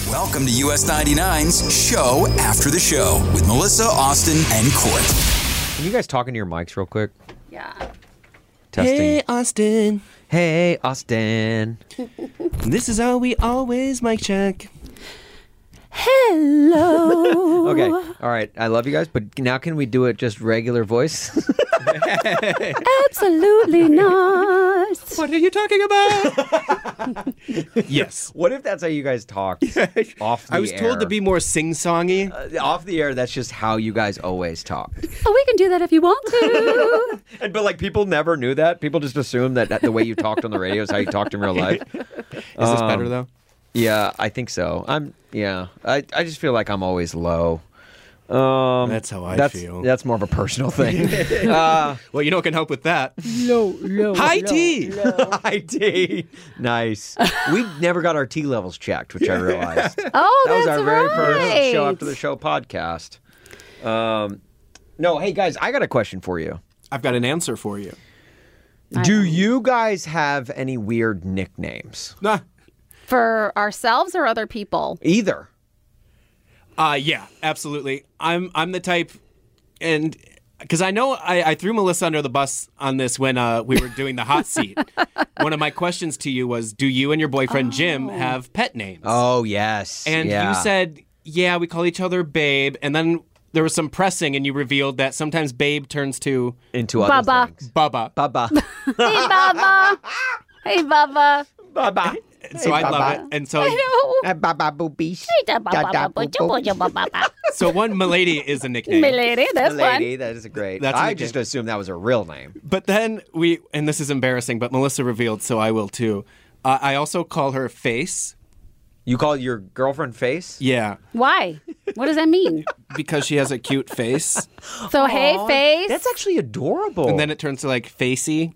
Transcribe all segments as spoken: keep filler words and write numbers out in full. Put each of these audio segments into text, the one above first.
Welcome to U S ninety-nine's Show After the Show with Melissa, Austin, and Court. Can you guys talk into your mics real quick? Yeah. Testing. Hey, Austin. Hey, Austin. This is how we always mic check. Hello. Okay. All right. I love you guys, but now can we do it just regular voice? Absolutely not. What are you talking about? Yes. What if that's how you guys talk off the I was air? told to be more sing-songy. Uh, off the air, that's just how you guys always talk. Oh, we can do that if you want to. And, but like people never knew that. People just assume that the way you talked on the radio is how you talked in real life. Is this better, though? Yeah, I think so. I'm. Yeah, I. I just feel like I'm always low. Um, That's how I that's, feel. That's more of a personal thing. uh, Well, you know what can help with that? Low, low. High tea. high tea. Nice. We never got our tea levels checked, which I realized. Oh, That was that's our very right. first show after the show podcast. Um, no, hey guys, I got a question for you. I've got an answer for you. Do you guys have any weird nicknames? Nah. For ourselves or other people? Either. Uh, yeah, absolutely. I'm I'm the type, and because I know I, I threw Melissa under the bus on this when uh, we were doing the hot seat. One of my questions to you was, do you and your boyfriend Jim have pet names? Oh, yes. And yeah. you said, yeah, we call each other Babe. And then there was some pressing, and you revealed that sometimes Babe turns to Into other Baba. things. Bubba. Baba. Hey, Baba. Hey, Baba. Baba. And so I love it. And so, Hello. Baba boobies. Hey, Baba. Baba. so one Milady is a nickname. Milady, that's Lady, one. that is a great. That's a I nickname. just assumed that was a real name. But then we, and this is embarrassing, but Melissa revealed, so I will too. Uh, I also call her Face. You call your girlfriend Face? Yeah, Why? What does that mean? because she has a cute face. So, hey, face. That's actually adorable. And then it turns to like Facey.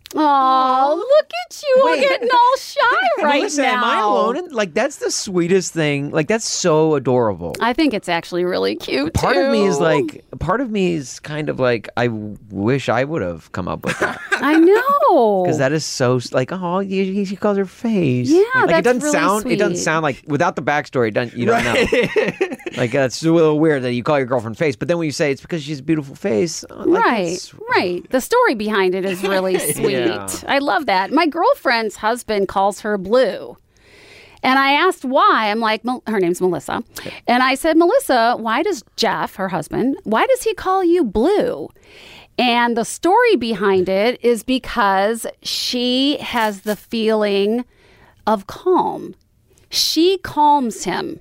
Oh, look at you. We're Wait. getting all shy right Melissa, now. am I alone? In, like, that's the sweetest thing. Like, that's so adorable. I think it's actually really cute. Part of me is too. like, part of me is kind of like, I wish I would have come up with that. I know. Because that is so, like, oh, he, he calls her Face. Yeah, like, that's it doesn't really sound, it doesn't sweet. sound like, without the backstory, it doesn't, you don't know. Like, that's a little weird that you call your girlfriend Face, but then when you say it's because she's a beautiful face, uh, like, Right, it's- right. The story behind it is really sweet. Yeah. I love that. My girlfriend's husband calls her Blue. And I asked why. I'm like, Mel- her name's Melissa. And I said, Melissa, why does Jeff, her husband, why does he call you Blue? And the story behind it is because she has the feeling of calm. She calms him.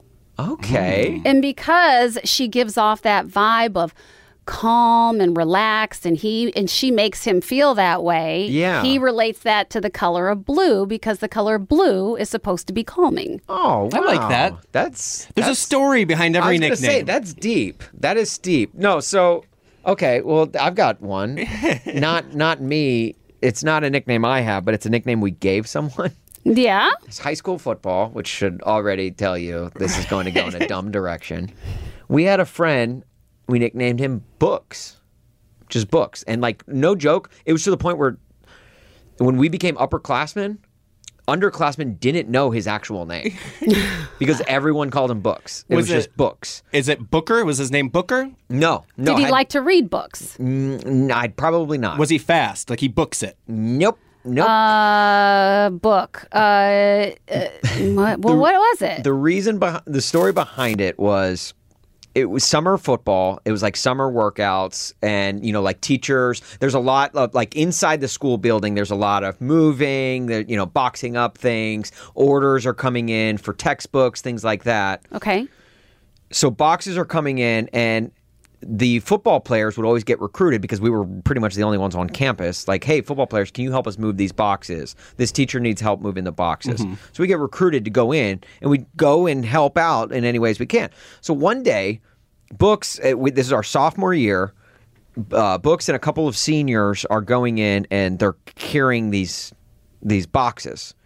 Okay. And because she gives off that vibe of calm and relaxed, and he and she makes him feel that way, Yeah. he relates that to the color of blue because the color blue is supposed to be calming. Oh, I like wow. that. That's There's a that's, story behind I every was gonna nickname. say that's deep. That is deep. No, so okay. Well, I've got one. not not me. It's not a nickname I have, but it's a nickname we gave someone. Yeah? It's high school football, which should already tell you this is going to go in a dumb direction. We had a friend. We nicknamed him Books, just Books, and like no joke, it was to the point where when we became upperclassmen, underclassmen didn't know his actual name because everyone called him Books. It was, Was it- just Books. Is it Booker? Was his name Booker? No, no. Did he I- like to read books? Mm, I'd probably not. Was he fast? Like he books it? Nope. Nope. Uh, book. Uh, uh what, well, what was it? the reason behind the story behind it was it was summer football. It was like summer workouts and, you know, like teachers. There's a lot of like inside the school building. There's a lot of moving, there, you know, boxing up things. Orders are coming in for textbooks, things like that. Okay. So boxes are coming in and the football players would always get recruited because we were pretty much the only ones on campus. Like, hey, football players, can you help us move these boxes? This teacher needs help moving the boxes. Mm-hmm. So we get recruited to go in, and we go and help out in any ways we can. So one day, Books, uh, we, this is our sophomore year, uh, Books and a couple of seniors are going in, and they're carrying these these boxes.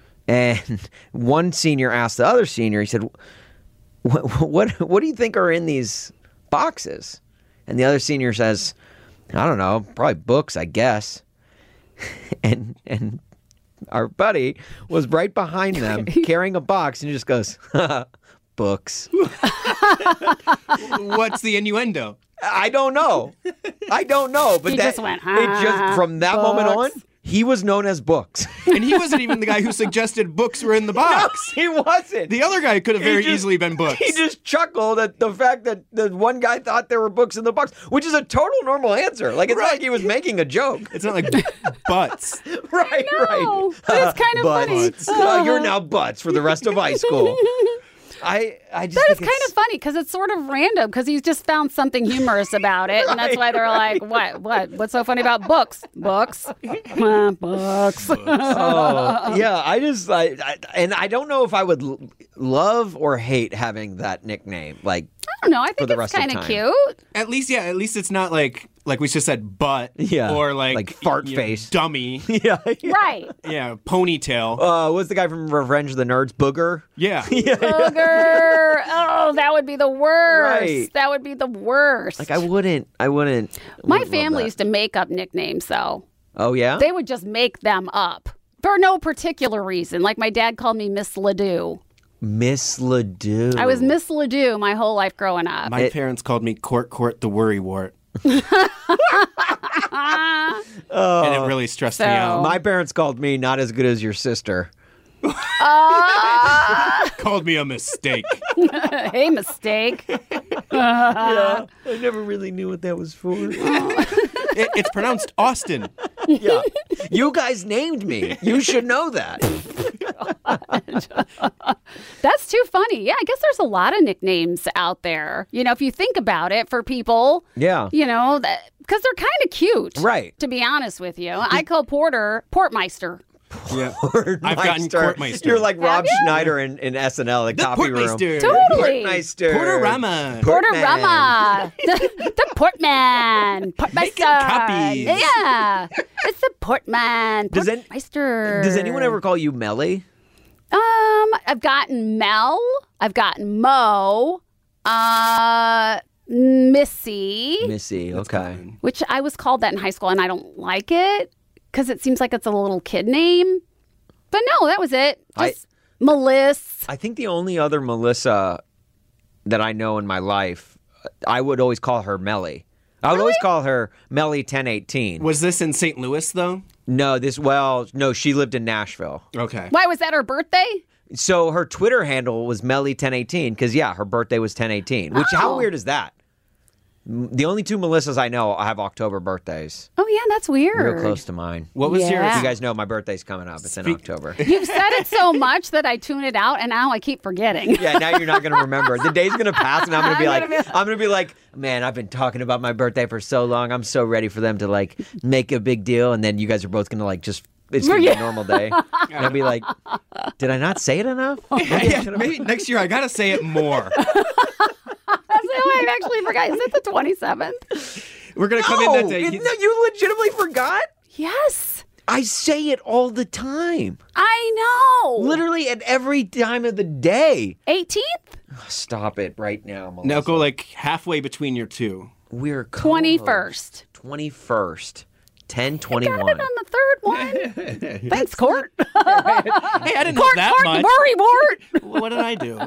And one senior asked the other senior, he said, what, what, what do you think are in these boxes? And the other senior says, I don't know, probably books, I guess. and and our buddy was right behind them carrying a box and he just goes, books. What's the innuendo? I don't know. I don't know. But He that, just went, it just from that moment on, books. he was known as Books. And he wasn't even the guy who suggested books were in the box. He wasn't. The other guy could have very He just- easily been books. He just chuckled at the fact that the one guy thought there were books in the box, which is a total normal answer. Like, it's not Right. like he was making a joke. It's not like butts. Right, No, right. but it's kind of Butts. funny. Uh, you're now Butts for the rest of high school. I, I just That is think kind it's- of funny because it's sort of random because he's just found something humorous about it, and that's why they're like, "What? What? What's so funny about books? Books? Uh, books." Oh, yeah, I just, I, I, and I don't know if I would l- love or hate having that nickname. Like, I don't know. I think the it's rest of kind of time. cute. At least, yeah, at least it's not like, like we just said, butt. Yeah, Or like, like fart you know, face. dummy. yeah, yeah. Right. Yeah, ponytail. Uh, what's the guy from Revenge of the Nerds? Booger. yeah. Booger. Oh, that would be the worst. Right. That would be the worst. Like, I wouldn't, I wouldn't. My wouldn't love family that. used to make up nicknames, though. Oh yeah. They would just make them up for no particular reason. Like my dad called me Miss Ledoux. Miss Ledoux. I was Miss Ledoux my whole life growing up. My It- parents called me Court Court the Worrywart. Oh. And it really stressed me So- out. My parents called me not as good as your sister. Called me a mistake. Hey, mistake. Yeah, I never really knew what that was for. It, it's pronounced Austin. Yeah, you guys named me. You should know that. That's too funny. Yeah, I guess there's a lot of nicknames out there. You know, if you think about it for people, Yeah. you know, that because they're kind of cute. Right. To be honest with you. I call Porter Portmeister. Yeah. I've gotten Portmeister. Courtmeister. You're like Rob you? Schneider in, in S N L, the, The copy room. Portmeister. Totally. Portmeister. Porterama. Porterama. the, the Portman. Portmeister. Making copies. Yeah. It's the Portman. Does an- Portmeister. Does anyone ever call you Melly? Um, I've gotten Mel. I've gotten Mo. Uh, Missy. Missy. Okay. Which I was called that in high school, and I don't like it because it seems like it's a little kid name. But no, that was it. I- Just Melissa. I think the only other Melissa that I know in my life, I would always call her Melly. I would always call her Melly ten eighteen. Was this in Saint Louis, though? No, this, well, no, she lived in Nashville. Okay. Why was that her birthday? So her Twitter handle was Melly ten eighteen because, yeah, her birthday was ten eighteen. Which, how Oh. weird is that? M- The only two Melissas I know have October birthdays. Oh yeah, that's weird. Real close to mine. What was your... Yeah. You guys know my birthday's coming up. It's in Speak- October. You've said it so much that I tune it out, and now I keep forgetting. Yeah, now you're not going to remember. The day's going to pass, and I'm going to be I'm like, gonna be- I'm going to be like, man, I've been talking about my birthday for so long. I'm so ready for them to like make a big deal, and then you guys are both going to like just. It's going to be a Forget. normal day. And I'll be like, did I not say it enough? Yeah, maybe next year I gotta say it more. That's how I actually forgot. Is it the twenty-seventh? We're gonna come in that day. No, no, you legitimately forgot? Yes. I say it all the time. I know. Literally at every time of the day. eighteenth? Stop it right now, Melissa. Now go like halfway between your two. We're co-hosts. twenty-first. twenty-first. ten Got twenty-one. it on the third one. Thanks, Court. Hey, I didn't know Court, that Court, much. Murray, Mort. What did I do?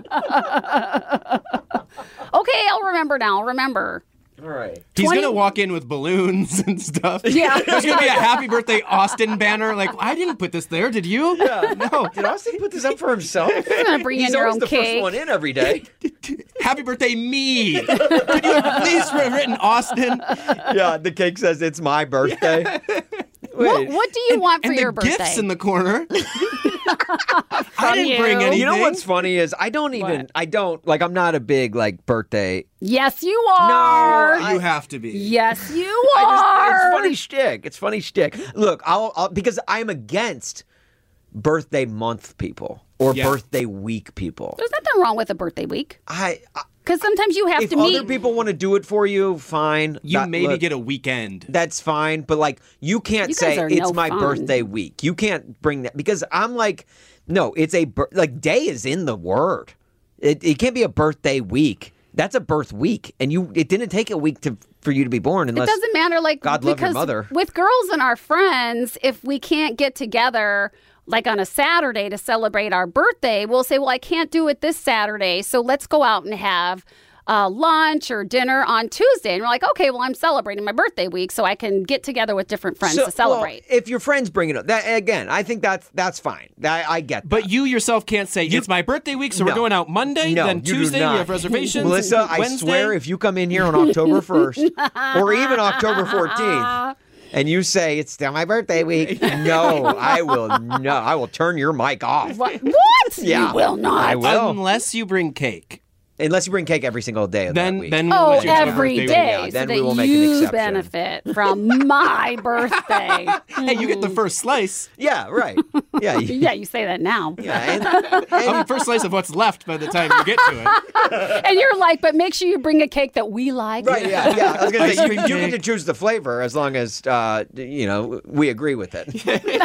Okay, I'll remember now. I'll remember. All right. He's twenty gonna walk in with balloons and stuff. Yeah. There's gonna be a happy birthday Austin banner. Like, I didn't put this there, did you? Yeah. No. Did Austin put this up for himself? You're gonna bring He's in your always own the cake. first one in every day. Happy birthday me. Could you have at least written Austin? Yeah, the cake says it's my birthday. What, Wait. what do you want for And your the birthday? gifts in the corner. I didn't you. bring anything. You know what's funny is I don't even What? I don't like I'm not a big like birthday. Yes, you are. You have to be. Yes, you I are. just, it's funny shtick. It's funny shtick. Look, I'll, I'll because I'm against birthday month people or Yeah. birthday week people. There's nothing wrong with a birthday week I, I because sometimes you have if to meet. other people want to do it for you, fine. You That- maybe look, get a weekend. that's fine, but like you can't You guys say are it's no my fun. birthday week. You can't bring that because I'm like, no, it's a bir- like day is in the word. It it can't be a birthday week. That's a birth week, and you it didn't take a week to for you to be born It unless doesn't matter, like God love your because mother. with girls and our friends, if we can't get together like on a Saturday to celebrate our birthday, we'll say, well, I can't do it this Saturday, so let's go out and have uh, lunch or dinner on Tuesday. And we're like, okay, well, I'm celebrating my birthday week, so I can get together with different friends So- to celebrate. Well, if your friends bring it up, that, again, I think that's that's fine. That, I get that. But you yourself can't say, it's my birthday week, so we're No. going out Monday, No, then you do Tuesday not. we have reservations. Melissa, I Wednesday. swear, if you come in here on October first or even October fourteenth and you say it's still my birthday week, no, I will no, I will turn your mic off. What? What? Yeah, You will not. I will. Unless you bring cake. Unless you bring cake every single day of Then, that week. then Oh, we'll let you have a every birthday day, week. Yeah, then so we that will make an you exception. benefit from my birthday. Hey, you get the first slice. yeah, right. Yeah, you- Yeah, you say that now. yeah, and, and- Of the first slice of what's left by the time you get to it. And you're like, but make sure you bring a cake that we like. right, yeah, yeah. I was gonna Ice say you, cream you get cake. to choose the flavor as long as uh, you know we agree with it.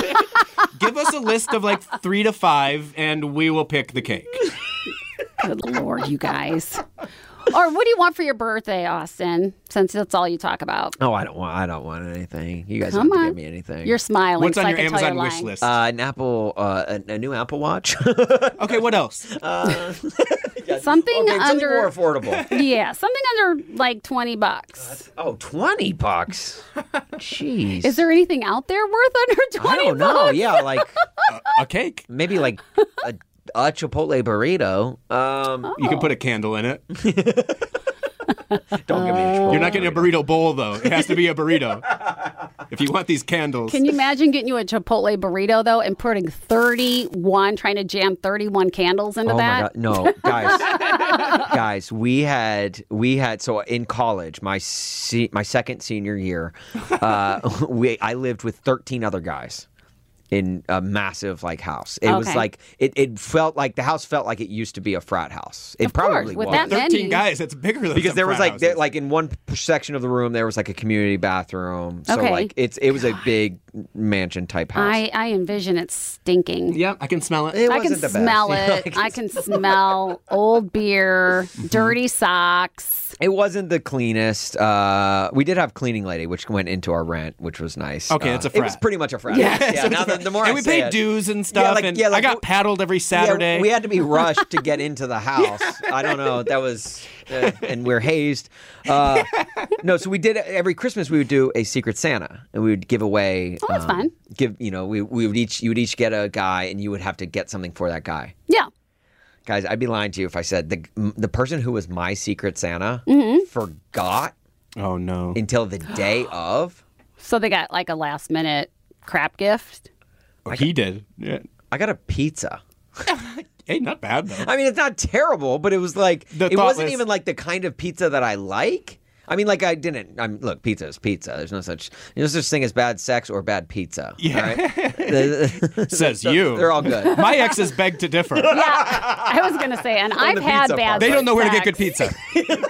Give us a list of like three to five, and we will pick the cake. Good Lord, you guys. Or what do you want for your birthday, Austin? Since that's all you talk about. Oh, I don't want. I don't want anything. You guys Come don't have to on. give me anything. You're smiling. What's so on I your can tell Amazon you're wish lying. list? uh, an Apple, uh, a, a new Apple Watch. Okay, what else? Something Okay, something under. more affordable. Yeah, something under like twenty bucks. Oh, twenty bucks. Jeez. Is there anything out there worth under I twenty don't know. bucks? Yeah, like A cake. maybe like a, a Chipotle burrito. Um, You can put a candle in it. don't give me a Chipotle. You're not getting a burrito bowl, though. It has to be a burrito. If you want these candles. Can you imagine getting you a Chipotle burrito though and putting thirty-one, trying to jam thirty-one candles into Oh my that? god, no, guys, guys, we had we had so in college, my se- my second senior year, uh, we I lived with thirteen other guys in a massive like house. It was Okay. like it, it felt like the house felt like it used to be a frat house. It Of course, probably with was. that many. thirteen guys, that's bigger than because some there was frat like there, houses. like in one p- section of the room there was like a community bathroom. So Okay. like it's it was a big mansion type house. I, I envision it stinking. Yeah, I can smell it. It I can wasn't the best. smell You know, it. like, I can smell old beer, dirty socks. It wasn't the cleanest. Uh, we did have cleaning lady, which went into our rent, which was nice. Okay, uh, it's a It was frat. pretty much a frat. Yeah. house. yeah. Now the, the more and I we say paid it- dues and stuff, like- and yeah, like I got w- paddled every Yeah, Saturday. we had to be rushed to get into the house. I don't know. That was, uh, and we're hazed. Uh, no, so we did every Christmas. We would do a Secret Santa, and we would give away. Oh, that's fun. Give you know, we we would each you would each get a guy, and you would have to get something for that guy. Yeah. Guys, I'd be lying to you if I said the the person who was my Secret Santa Mm-hmm. forgot oh no. until the day of. So they got like a last minute crap gift. Oh, he did. Yeah. I got a pizza. Hey, not bad though. I mean, it's not terrible, but it was like The it wasn't thoughtless- even like the kind of pizza that I like. I mean, like I didn't. I'm look, pizza is pizza. There's no such there's no such thing as bad sex or bad pizza. Yeah. all right? Says They're- you. They're all good. My exes beg to differ. Yeah, I was gonna say, and I've the had pizza bad. part. They don't know where to get good sex. pizza.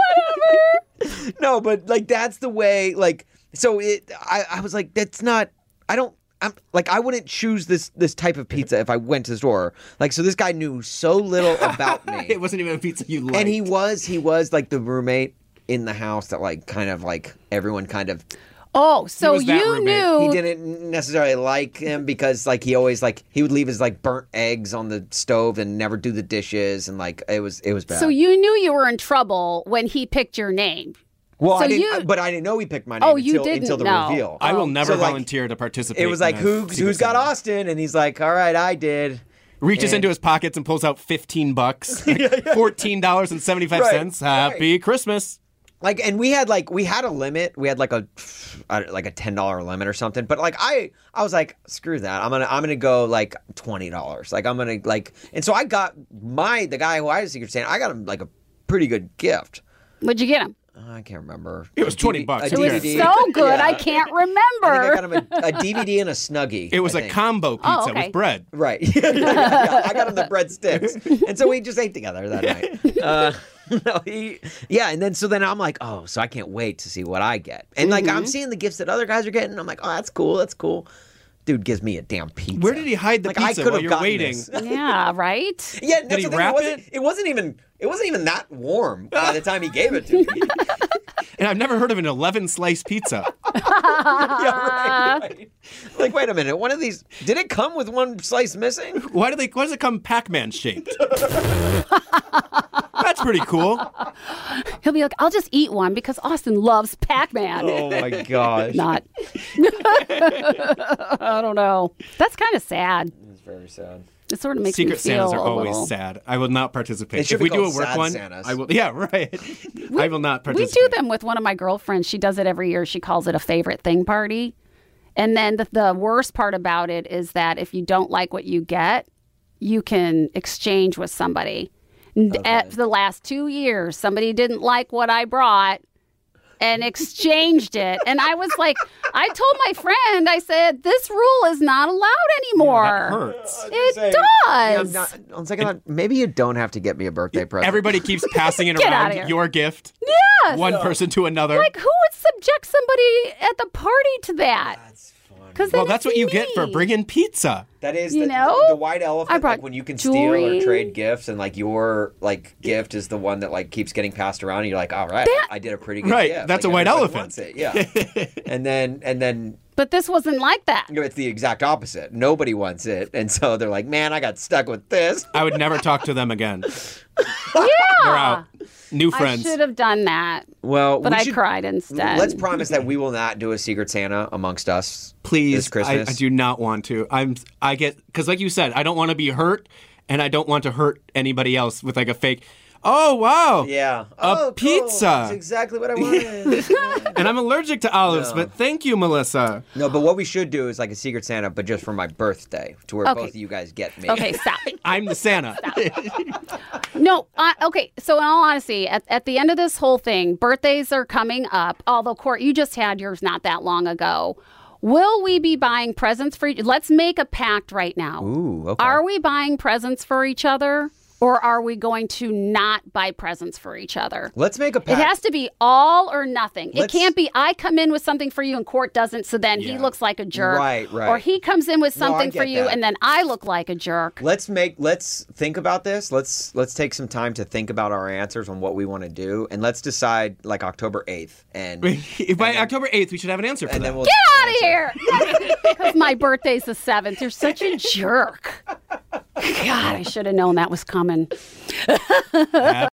No, but like that's the way. Like so, it. I, I was like, that's not. I don't. I'm like I wouldn't choose this this type of pizza if I went to the store. Like so, this guy knew so little about me. It wasn't even a pizza you liked. And he was he was like the roommate in the house that like kind of like everyone kind of Oh, so was that you roommate. knew. he didn't necessarily like him because like he always like he would leave his like burnt eggs on the stove and never do the dishes and like it was it was bad. So you knew you were in trouble when he picked your name. well, so I didn't, you- but I didn't know he picked my name Oh, you until, didn't until the know. reveal. I will never So, like, volunteer to participate. It was in like a who Secret who's got Santa. Austin and he's like, all right, I did. Reaches And- into his pockets and pulls out fifteen bucks, like fourteen dollars and seventy five cents. Right, Happy Christmas! Like, and we had like we had a limit. We had like a I don't- like a ten dollar limit or something. But like I I was like, screw that. I'm gonna I'm gonna go like twenty dollars. Like I'm gonna like, and so I got my the guy who I was Secret Santa. I got him like a pretty good gift. What'd you get him? Uh, I can't remember. It was A twenty D V bucks. a It It was was D V D. so good, Yeah. I can't I think I remember. got him a, a D V D and a Snuggie. It was I a think. combo pizza Oh, okay. with bread. Right. Yeah, I got him the breadsticks. And so we just ate together that night. Uh, no, he, yeah, and then so then I'm like, oh, so I can't wait to see what I get. And like Mm-hmm. I'm seeing the gifts that other guys are getting. I'm like, oh, that's cool. That's cool. Dude gives me a damn pizza. Where did he hide the Like, I pizza could while have you're gotten waiting? this. Yeah, right? Yeah, that's he the thing. wrap it wasn't, it? it wasn't even it wasn't even that warm by the time he gave it to me. And I've never heard of an eleven slice pizza. yeah, right, right. Like, wait a minute. One of these, did it come with one slice missing? Why do they? Why does it come Pac-Man shaped? That's pretty cool. He'll be like, I'll just eat one because Austin loves Pac-Man. Oh my gosh. Not. I don't know. That's kind of sad. It's very sad. It sort of makes Secret me feel Santas are a always little... sad. I will not participate. It should If be we do a called work Sad one, Santas. I will. Yeah, right. I will not We participate. do them with one of my girlfriends. She does it every year. She calls it a favorite thing party. And then the, the worst part about it is that if you don't like what you get, you can exchange with somebody. Okay. At the last two years, somebody didn't like what I brought and exchanged it. And I was like, I told my friend, I said, this rule is not allowed anymore. That hurts. It Say, does. Yeah, I'm not, on second thought, maybe you don't have to get me a birthday present. Everybody keeps passing it Get outta around. here. Your gift. Yes. One person to another. Like, who would subject somebody at the party to that? That's funny. Because well, that's what you get for bringing pizza. That is You the, know? the white elephant. I brought Like when you can jewelry. steal or trade gifts, and like your like gift is the one that like keeps getting passed around. And you're like, all right, That- I did a pretty good Right, gift. that's Like, a white everybody elephant. wants it. Yeah, and then and then But this wasn't like that. you know, it's the exact opposite. Nobody wants it, and so they're like, man, I got stuck with this. I would never talk to them again. Yeah. They're out. New I friends. should have done that, Well, but we I should- cried instead. Let's promise that we will not do a Secret Santa amongst us. Please, this I, Christmas. I do not want to. I'm. I get because, like you said, I don't want to be hurt, and I don't want to hurt anybody else with like a fake. Oh wow! Yeah, A oh, cool. pizza. That's exactly what I wanted. And I'm allergic to olives, No. but thank you, Melissa. No, but what we should do is like a Secret Santa, but just for my birthday, to where Okay. both of you guys get me. Okay, stop. I'm the Santa. No, I, okay. So in all honesty, at, at the end of this whole thing, birthdays are coming up. Although, Court, you just had yours not that long ago. Will we be buying presents for each? Let's make a pact right now. Ooh, okay. Are we buying presents for each other, or are we going to not buy presents for each other? Let's make a It pact. has to be all or nothing. Let's- It can't be I come in with something for you and Court doesn't, so then he Yeah. looks like a jerk. Right, right. Or he comes in with No, I something for get you that. and then I look like a jerk. Let's make. Let's think about this. Let's let's take some time to think about our answers on what we want to do, and let's decide like October eighth, and By October eighth, we should have an answer for and that. then we'll Get out of here! Because my birthday's the seventh. You're such a jerk. God, I should have known that was coming.